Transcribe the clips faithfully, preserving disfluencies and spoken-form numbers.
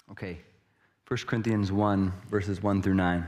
Okay, First Corinthians one, verses one through nine.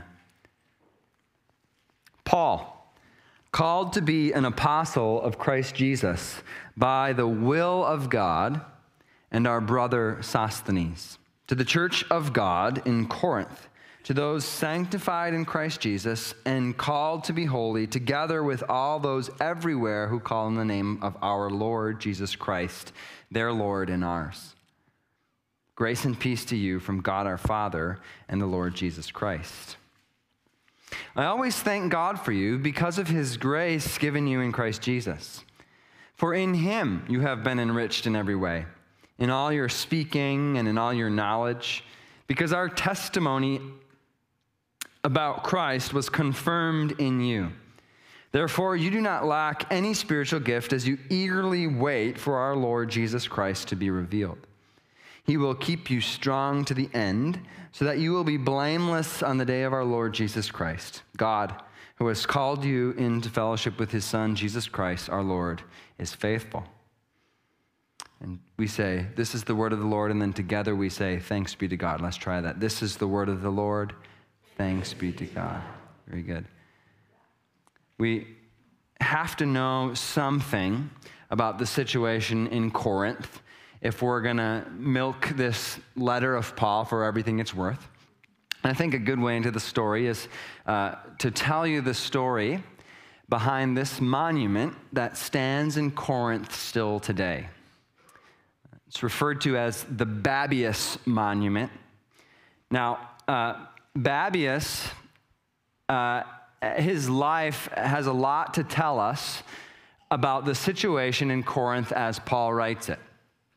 Paul, called to be an apostle of Christ Jesus by the will of God, and our brother Sosthenes, to the church of God in Corinth, to those sanctified in Christ Jesus and called to be holy, together with all those everywhere who call in the name of our Lord Jesus Christ, their Lord and ours. Grace and peace to you from God our Father and the Lord Jesus Christ. I always thank God for you because of his grace given you in Christ Jesus. For in him you have been enriched in every way, in all your speaking and in all your knowledge, because our testimony about Christ was confirmed in you. Therefore, you do not lack any spiritual gift as you eagerly wait for our Lord Jesus Christ to be revealed. He will keep you strong to the end, so that you will be blameless on the day of our Lord Jesus Christ. God, who has called you into fellowship with his Son, Jesus Christ, our Lord, is faithful. And we say, this is the word of the Lord, and then together we say, thanks be to God. Let's try that. This is the word of the Lord. Thanks be to God. Very good. We have to know something about the situation in Corinth if we're going to milk this letter of Paul for everything it's worth. And I think a good way into the story is uh, to tell you the story behind this monument that stands in Corinth still today. It's referred to as the Babius Monument. Now, uh, Babius, uh, his life has a lot to tell us about the situation in Corinth as Paul writes it.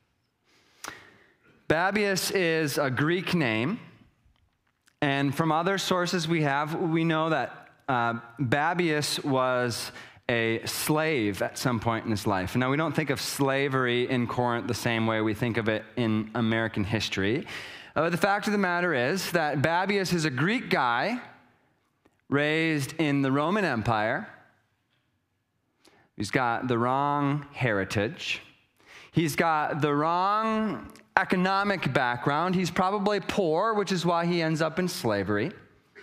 Babius is a Greek name, and from other sources we have, we know that uh, Babius was a slave at some point in his life. Now, we don't think of slavery in Corinth the same way we think of it in American history. Uh, the fact of the matter is that Babius is a Greek guy raised in the Roman Empire. He's got the wrong heritage. He's got the wrong economic background. He's probably poor, which is why he ends up in slavery.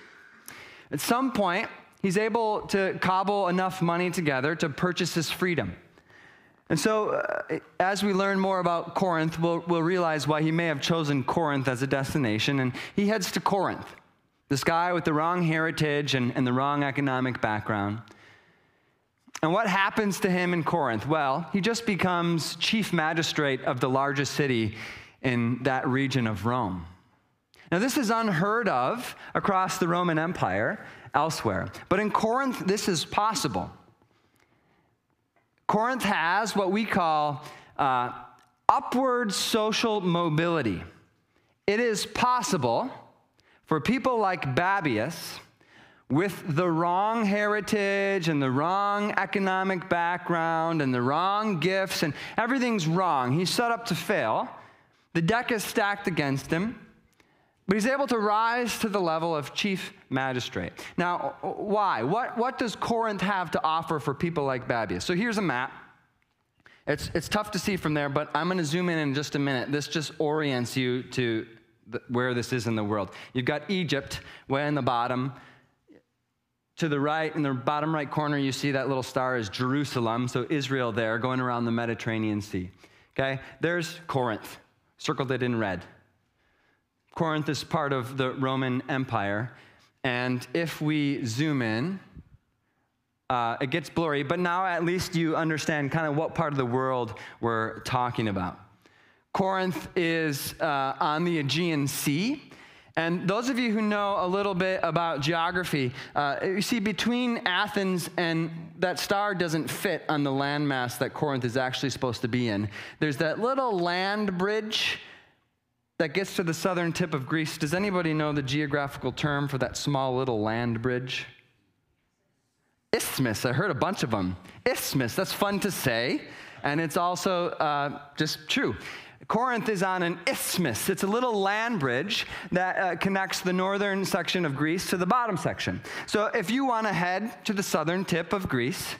At some point, he's able to cobble enough money together to purchase his freedom. And so, uh, as we learn more about Corinth, we'll, we'll realize why he may have chosen Corinth as a destination, and he heads to Corinth. This guy with the wrong heritage and, and the wrong economic background. And what happens to him in Corinth? Well, he just becomes chief magistrate of the largest city in that region of Rome. Now, this is unheard of across the Roman Empire elsewhere. But in Corinth, this is possible. Corinth has what we call uh, upward social mobility. It is possible for people like Babius, with the wrong heritage and the wrong economic background and the wrong gifts and everything's wrong. He's set up to fail. The deck is stacked against him, but he's able to rise to the level of chief magistrate. Now, why? What, what does Corinth have to offer for people like Babius? So here's a map. It's, it's tough to see from there, but I'm going to zoom in in just a minute. This just orients you to the, where this is in the world. You've got Egypt way in the bottom. To the right, in the bottom right corner, you see that little star is Jerusalem, so Israel there, going around the Mediterranean Sea. Okay, there's Corinth, circled it in red. Corinth is part of the Roman Empire, and if we zoom in, uh, it gets blurry, but now at least you understand kind of what part of the world we're talking about. Corinth is uh, on the Aegean Sea. And those of you who know a little bit about geography, uh, you see between Athens and that star doesn't fit on the landmass that Corinth is actually supposed to be in. There's that little land bridge that gets to the southern tip of Greece. Does anybody know the geographical term for that small little land bridge? Isthmus. I heard a bunch of them. Isthmus. That's fun to say, and it's also uh, just true. Corinth is on an isthmus. It's a little land bridge that uh, connects the northern section of Greece to the bottom section. So if you want to head to the southern tip of Greece,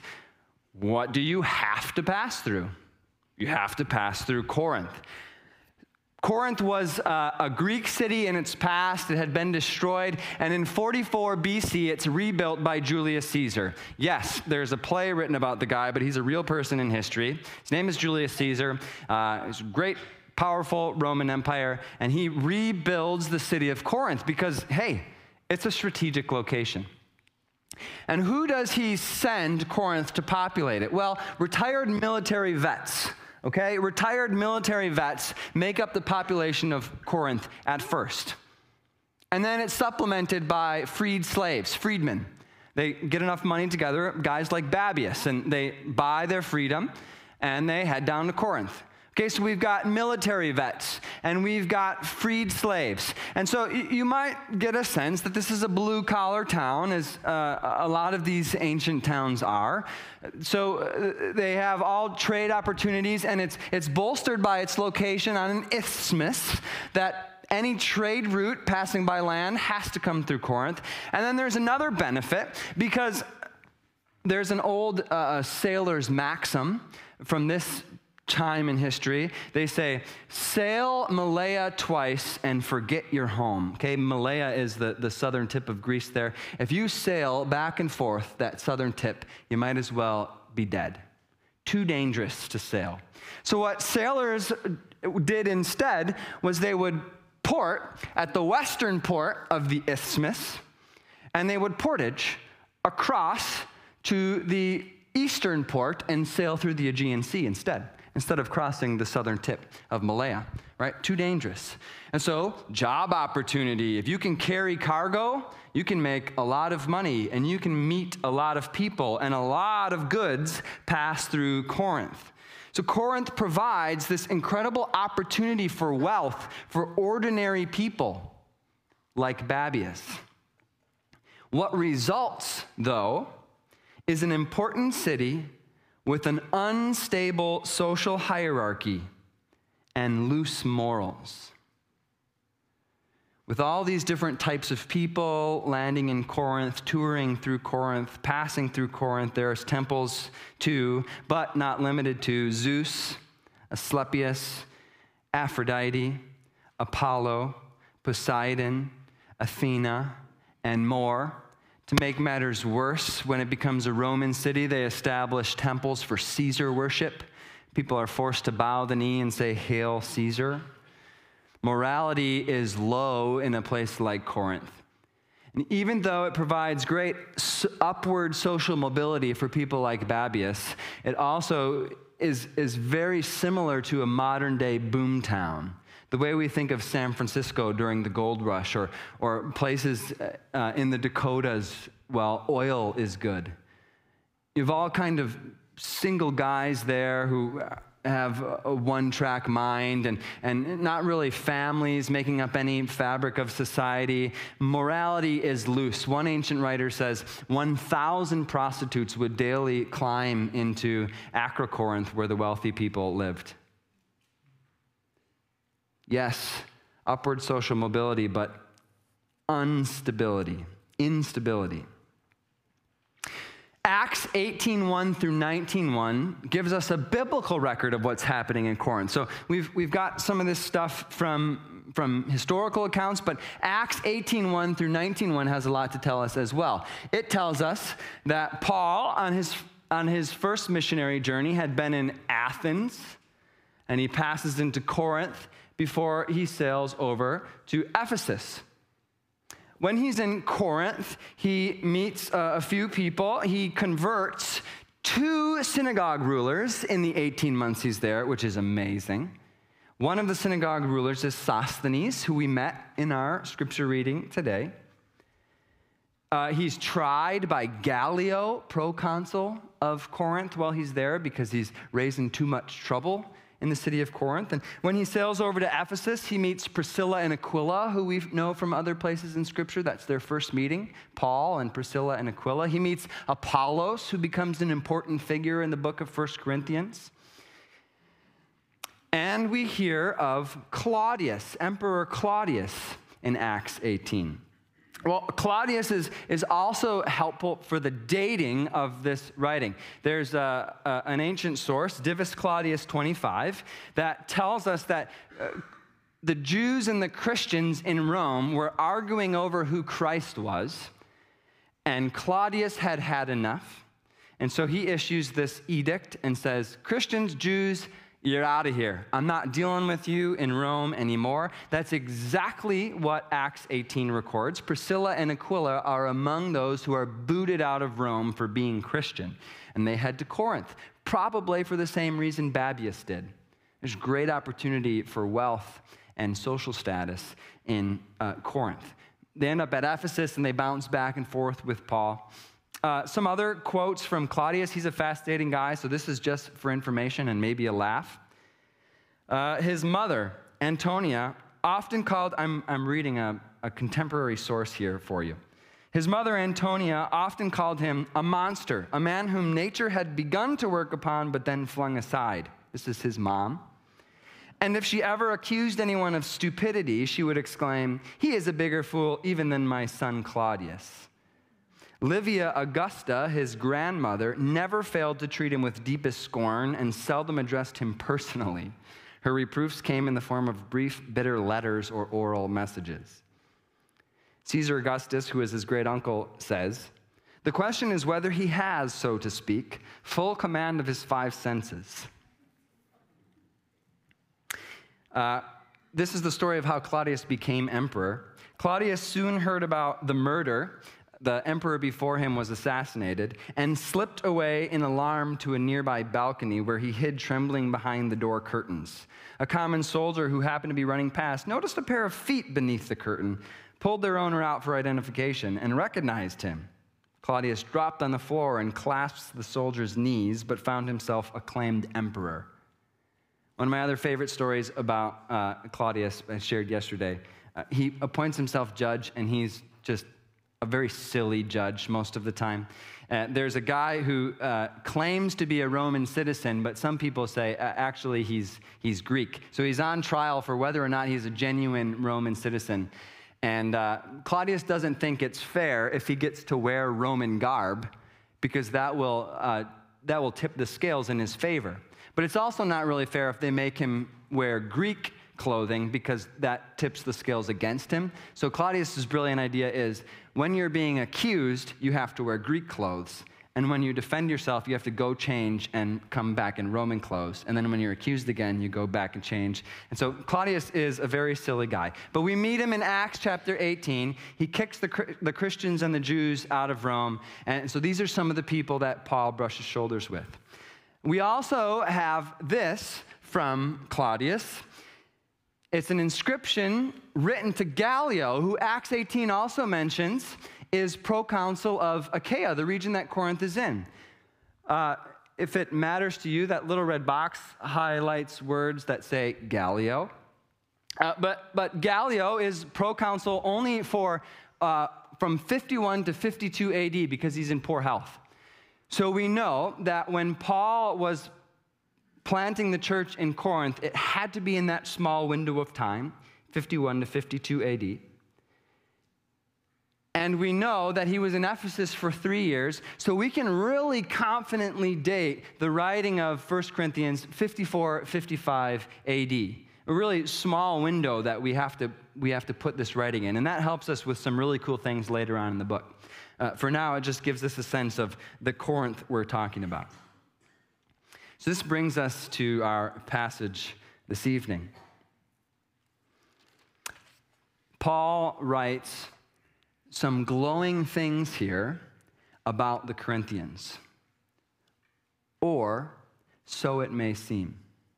what do you have to pass through? You have to pass through Corinth. Corinth was uh, a Greek city in its past. It had been destroyed, and in forty-four B C, it's rebuilt by Julius Caesar. Yes, there's a play written about the guy, but he's a real person in history. His name is Julius Caesar. Uh, he's a great, powerful Roman Empire, and he rebuilds the city of Corinth because, hey, it's a strategic location. And who does he send Corinth to populate it? Well, retired military vets. Okay, retired military vets make up the population of Corinth at first. And then it's supplemented by freed slaves, freedmen. They get enough money together, guys like Babius, and they buy their freedom, and they head down to Corinth. Okay, so we've got military vets, and we've got freed slaves. And so you might get a sense that this is a blue-collar town, as uh, a lot of these ancient towns are. So uh, they have all trade opportunities, and it's, it's bolstered by its location on an isthmus that any trade route passing by land has to come through Corinth. And then there's another benefit, because there's an old uh, sailor's maxim from this time in history. They say, sail Malaya twice and forget your home. Okay, Malaya is the, the southern tip of Greece there. If you sail back and forth that southern tip, you might as well be dead. Too dangerous to sail. So what sailors did instead was they would port at the western port of the isthmus, and they would portage across to the eastern port and sail through the Aegean Sea instead. Instead of crossing the southern tip of Malaya, right? Too dangerous. And so, job opportunity. If you can carry cargo, you can make a lot of money, and you can meet a lot of people, and a lot of goods pass through Corinth. So Corinth provides this incredible opportunity for wealth for ordinary people like Babius. What results, though, is an important city with an unstable social hierarchy and loose morals. With all these different types of people landing in Corinth, touring through Corinth, passing through Corinth, there's temples too, but not limited to Zeus, Asclepius, Aphrodite, Apollo, Poseidon, Athena, and more. To make matters worse, when it becomes a Roman city, they establish temples for Caesar worship. People are forced to bow the knee and say, "Hail Caesar." Morality is low in a place like Corinth. And even though it provides great upward social mobility for people like Babius, it also is, is very similar to a modern-day boomtown. The way we think of San Francisco during the gold rush, or, or places uh, in the Dakotas, well, oil is good. You have all kind of single guys there who have a one-track mind, and, and not really families making up any fabric of society. Morality is loose. One ancient writer says one thousand prostitutes would daily climb into Acrocorinth, where the wealthy people lived. Yes, upward social mobility, but instability, instability. Acts eighteen one through nineteen one gives us a biblical record of what's happening in Corinth. So we've, we've got some of this stuff from, from historical accounts, but Acts eighteen one through nineteen one has a lot to tell us as well. It tells us that Paul, on his, on his first missionary journey, had been in Athens, and he passes into Corinth before he sails over to Ephesus. When he's in Corinth, he meets uh, a few people. He converts two synagogue rulers in the eighteen months he's there, which is amazing. One of the synagogue rulers is Sosthenes, who we met in our scripture reading today. Uh, he's tried by Gallio, proconsul of Corinth, while he's there because he's raising too much trouble in the city of Corinth. And when he sails over to Ephesus, he meets Priscilla and Aquila, who we know from other places in Scripture. That's their first meeting, Paul and Priscilla and Aquila. He meets Apollos, who becomes an important figure in the book of First Corinthians. And we hear of Claudius, Emperor Claudius, in Acts eighteen. Well, Claudius is, is also helpful for the dating of this writing. There's a, a, an ancient source, Divus Claudius twenty-five, that tells us that uh, the Jews and the Christians in Rome were arguing over who Christ was, and Claudius had had enough. And so he issues this edict and says, Christians, Jews, you're out of here. I'm not dealing with you in Rome anymore. That's exactly what Acts eighteen records. Priscilla and Aquila are among those who are booted out of Rome for being Christian. And they head to Corinth, probably for the same reason Babius did. There's great opportunity for wealth and social status in uh, Corinth. They end up at Ephesus and they bounce back and forth with Paul. Uh, some other quotes from Claudius. He's a fascinating guy, so this is just for information and maybe a laugh. Uh, his mother, Antonia, often called, I'm, I'm reading a, a contemporary source here for you. His mother, Antonia, often called him a monster, a man whom nature had begun to work upon but then flung aside. This is his mom. And if she ever accused anyone of stupidity, she would exclaim, he is a bigger fool even than my son Claudius. Livia Augusta, his grandmother, never failed to treat him with deepest scorn and seldom addressed him personally. Her reproofs came in the form of brief, bitter letters or oral messages. Caesar Augustus, who is his great uncle, says, the question is whether he has, so to speak, full command of his five senses. Uh, this is the story of how Claudius became emperor. Claudius soon heard about the murder. The emperor before him was assassinated and slipped away in alarm to a nearby balcony where he hid trembling behind the door curtains. A common soldier who happened to be running past noticed a pair of feet beneath the curtain, pulled their owner out for identification, and recognized him. Claudius dropped on the floor and clasped the soldier's knees, but found himself acclaimed emperor. One of my other favorite stories about uh, Claudius I shared yesterday, uh, he appoints himself judge, and he's just a very silly judge most of the time. Uh, there's a guy who uh, claims to be a Roman citizen, but some people say uh, actually he's, he's Greek. So he's on trial for whether or not he's a genuine Roman citizen. And uh, Claudius doesn't think it's fair if he gets to wear Roman garb, because that will, uh, that will tip the scales in his favor. But it's also not really fair if they make him wear Greek clothing, because that tips the scales against him. So Claudius's brilliant idea is, when you're being accused, you have to wear Greek clothes. And when you defend yourself, you have to go change and come back in Roman clothes. And then when you're accused again, you go back and change. And so Claudius is a very silly guy. But we meet him in Acts chapter eighteen. He kicks the, the Christians and the Jews out of Rome. And so these are some of the people that Paul brushes shoulders with. We also have this from Claudius. It's an inscription written to Gallio, who Acts eighteen also mentions is proconsul of Achaia, the region that Corinth is in. Uh, if it matters to you, that little red box highlights words that say Gallio. Uh, but, but Gallio is proconsul only for uh, from fifty-one to fifty-two A D because he's in poor health. So we know that when Paul was planting the church in Corinth, it had to be in that small window of time, fifty-one to fifty-two A D. And we know that he was in Ephesus for three years, so we can really confidently date the writing of First Corinthians fifty-four, fifty-five A D. A really small window that we have to, we have to put this writing in, and that helps us with some really cool things later on in the book. Uh, for now, it just gives us a sense of the Corinth we're talking about. So this brings us to our passage this evening. Paul writes some glowing things here about the Corinthians, or so it may seem.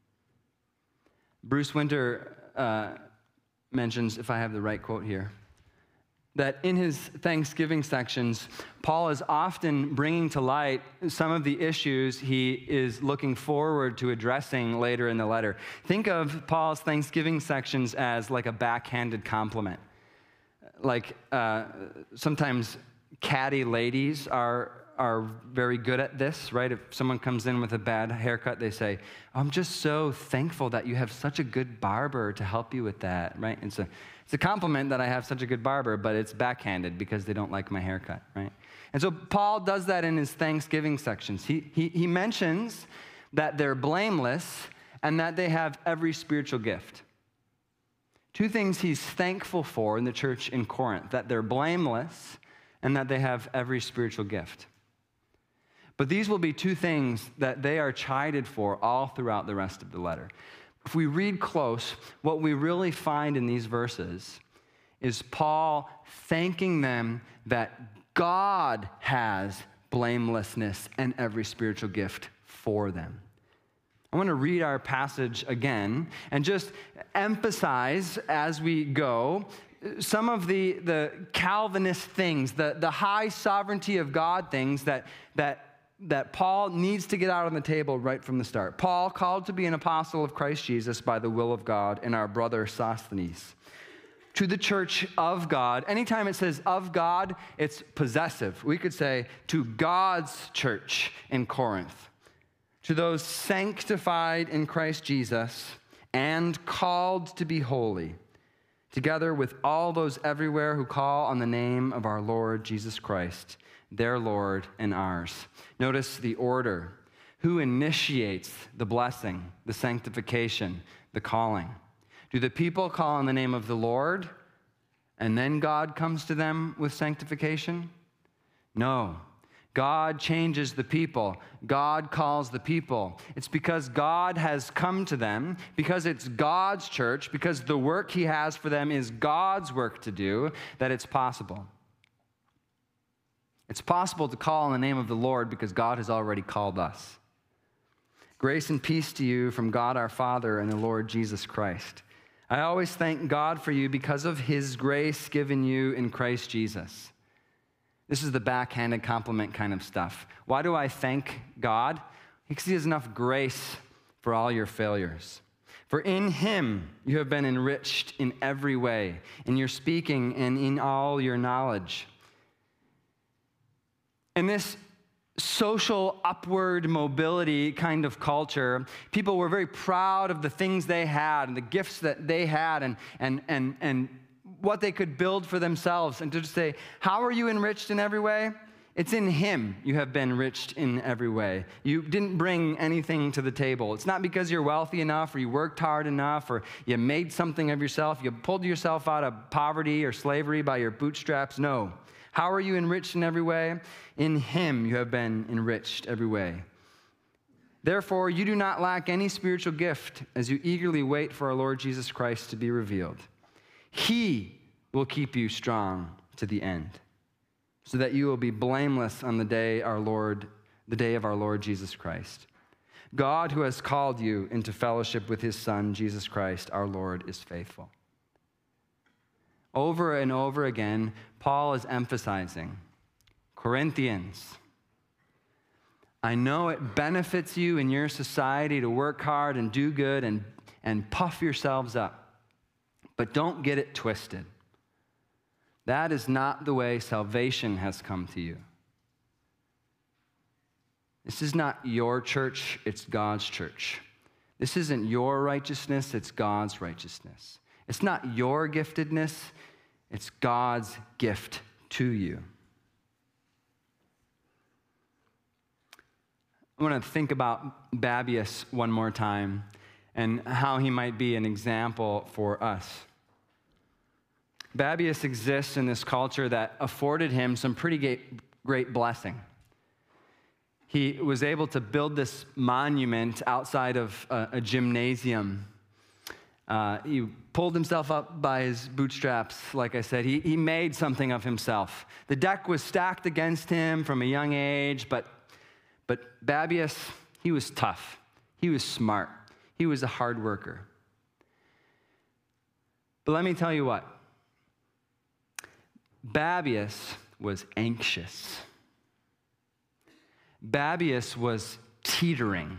Bruce Winter uh, mentions, if I have the right quote here, that in his Thanksgiving sections, Paul is often bringing to light some of the issues he is looking forward to addressing later in the letter. Think of Paul's Thanksgiving sections as like a backhanded compliment. Like uh, sometimes catty ladies are are very good at this, right? If someone comes in with a bad haircut, they say, I'm just so thankful that you have such a good barber to help you with that, right? It's a, it's a compliment that I have such a good barber, but it's backhanded because they don't like my haircut, right? And so Paul does that in his Thanksgiving sections. He, he, he mentions that they're blameless and that they have every spiritual gift. Two things he's thankful for in the church in Corinth, that they're blameless and that they have every spiritual gift. But these will be two things that they are chided for all throughout the rest of the letter. If we read close, what we really find in these verses is Paul thanking them that God has blamelessness and every spiritual gift for them. I want to read our passage again and just emphasize as we go some of the, the Calvinist things, the, the high sovereignty of God things that, that that Paul needs to get out on the table right from the start. Paul, called to be an apostle of Christ Jesus by the will of God, and our brother Sosthenes. To the church of God, anytime it says of God, it's possessive. We could say to God's church in Corinth. To those sanctified in Christ Jesus and called to be holy, together with all those everywhere who call on the name of our Lord Jesus Christ, their Lord and ours. Notice the order. Who initiates the blessing, the sanctification, the calling? Do the people call on the name of the Lord, and then God comes to them with sanctification? No. God changes the people. God calls the people. It's because God has come to them, because it's God's church, because the work he has for them is God's work to do, that it's possible. It's possible to call on the name of the Lord because God has already called us. Grace and peace to you from God our Father and the Lord Jesus Christ. I always thank God for you because of his grace given you in Christ Jesus. This is the backhanded compliment kind of stuff. Why do I thank God? Because he has enough grace for all your failures. For in him you have been enriched in every way, in your speaking and in all your knowledge. In this social upward mobility kind of culture, people were very proud of the things they had and the gifts that they had and, and, and, and what they could build for themselves. And to just say, how are you enriched in every way? It's in him you have been enriched in every way. You didn't bring anything to the table. It's not because you're wealthy enough or you worked hard enough or you made something of yourself. You pulled yourself out of poverty or slavery by your bootstraps. No. How are you enriched in every way? In him you have been enriched every way. Therefore, you do not lack any spiritual gift as you eagerly wait for our Lord Jesus Christ to be revealed. He will keep you strong to the end, so that you will be blameless on the day our Lord, the day of our Lord Jesus Christ. God, who has called you into fellowship with his Son, Jesus Christ, our Lord, is faithful. Over and over again, Paul is emphasizing, Corinthians, I know it benefits you in your society to work hard and do good and, and puff yourselves up, but don't get it twisted. That is not the way salvation has come to you. This is not your church, it's God's church. This isn't your righteousness, it's God's righteousness. It's not your giftedness, it's God's gift to you. I want to think about Babius one more time and how he might be an example for us. Babius exists in this culture that afforded him some pretty great, great blessing. He was able to build this monument outside of a, a gymnasium. Uh, he pulled himself up by his bootstraps, like I said. He, he made something of himself. The deck was stacked against him from a young age, but, but Babius, he was tough. He was smart. He was a hard worker. But let me tell you what. Babius was anxious. Babius was teetering.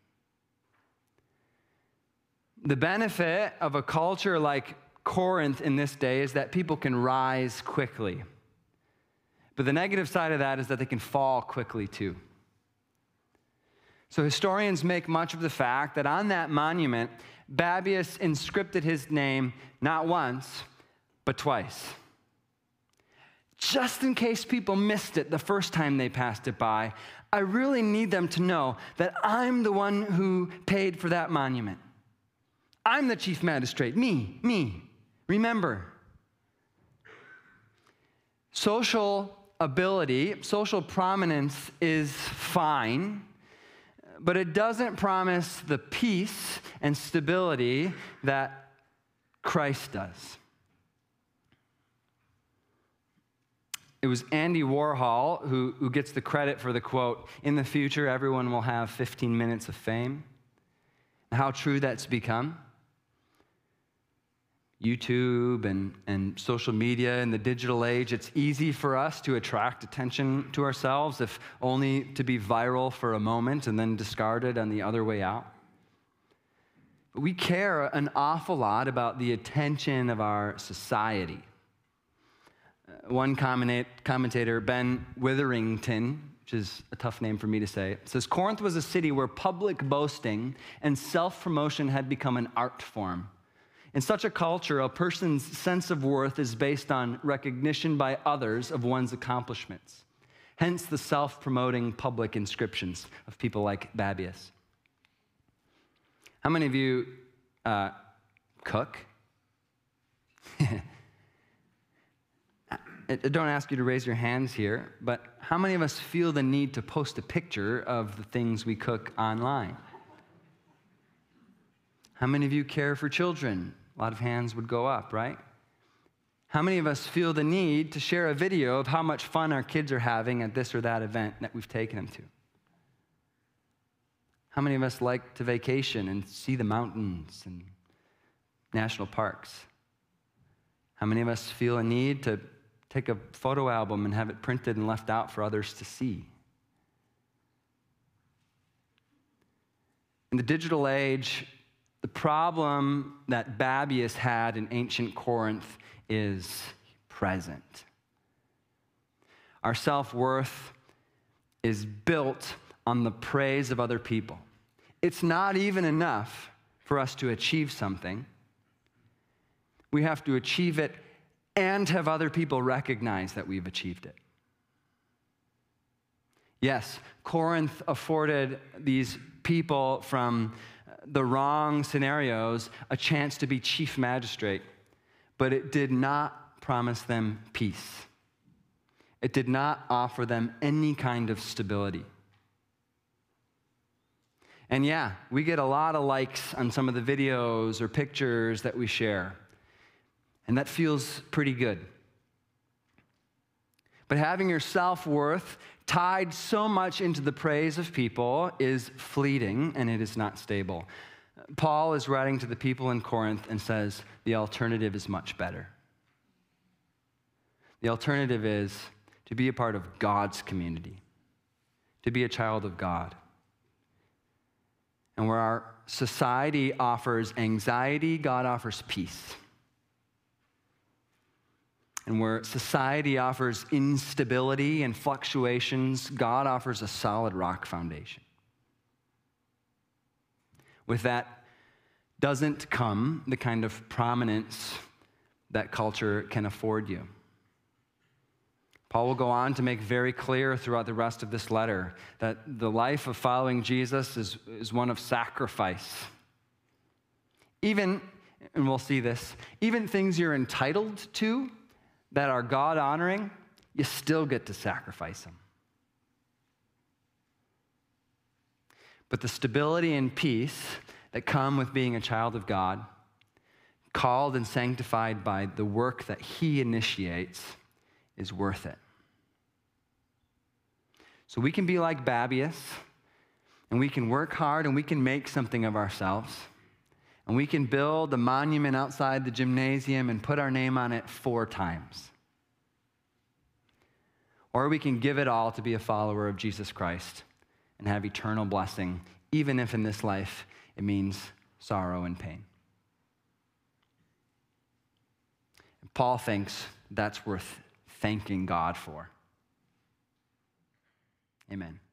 The benefit of a culture like Corinth in this day is that people can rise quickly. But the negative side of that is that they can fall quickly too. So historians make much of the fact that on that monument, Babius inscripted his name not once, but twice. Just in case people missed it the first time they passed it by, I really need them to know that I'm the one who paid for that monument. I'm the chief magistrate, me, me. Remember, social ability, social prominence is fine, but it doesn't promise the peace and stability that Christ does. It was Andy Warhol who, who gets the credit for the quote, "In the future, everyone will have fifteen minutes of fame." How true that's become. YouTube and, and social media in the digital age, it's easy for us to attract attention to ourselves, if only to be viral for a moment and then discarded on the other way out. But we care an awful lot about the attention of our society. Uh, one commentator, Ben Witherington, which is a tough name for me to say, says, Corinth was a city where public boasting and self-promotion had become an art form. In such a culture, a person's sense of worth is based on recognition by others of one's accomplishments. Hence the self-promoting public inscriptions of people like Babius. How many of you uh, cook? I don't ask you to raise your hands here, but how many of us feel the need to post a picture of the things we cook online? How many of you care for children? A lot of hands would go up, right? How many of us feel the need to share a video of how much fun our kids are having at this or that event that we've taken them to? How many of us like to vacation and see the mountains and national parks? How many of us feel a need to take a photo album and have it printed and left out for others to see? In the digital age, the problem that Babius had in ancient Corinth is present. Our self-worth is built on the praise of other people. It's not even enough for us to achieve something. We have to achieve it and have other people recognize that we've achieved it. Yes, Corinth afforded these people from the wrong scenarios a chance to be chief magistrate, but it did not promise them peace. It did not offer them any kind of stability. And yeah, we get a lot of likes on some of the videos or pictures that we share, and that feels pretty good. But having your self-worth tied so much into the praise of people is fleeting, and it is not stable. Paul is writing to the people in Corinth and says the alternative is much better. The alternative is to be a part of God's community, to be a child of God. And where our society offers anxiety, God offers peace. And where society offers instability and fluctuations, God offers a solid rock foundation. With that doesn't come the kind of prominence that culture can afford you. Paul will go on to make very clear throughout the rest of this letter that the life of following Jesus is, is one of sacrifice. Even, and we'll see this, even things you're entitled to that are God-honoring, you still get to sacrifice them. But the stability and peace that come with being a child of God, called and sanctified by the work that He initiates, is worth it. So we can be like Babius, and we can work hard, and we can make something of ourselves, and we can build a monument outside the gymnasium and put our name on it four times. Or we can give it all to be a follower of Jesus Christ and have eternal blessing, even if in this life it means sorrow and pain. And Paul thinks that's worth thanking God for. Amen.